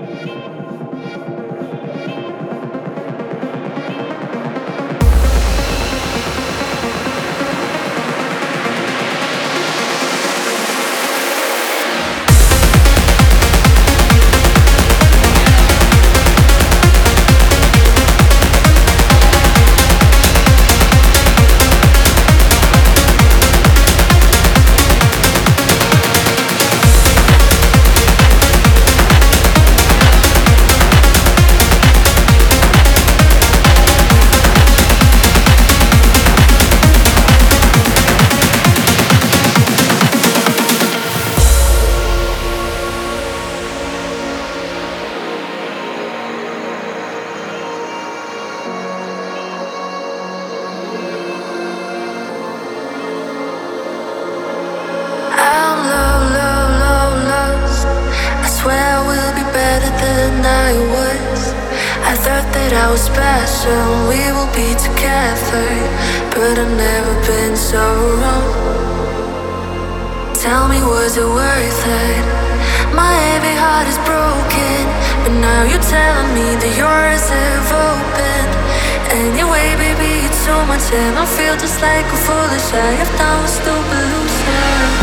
I was special, we will be together, but I've never been so wrong. Tell me, was it worth it? My heavy heart is broken, but now you're telling me that yours have opened. Anyway, baby, it's so much and I feel just like a foolish. I have done a stupid loser.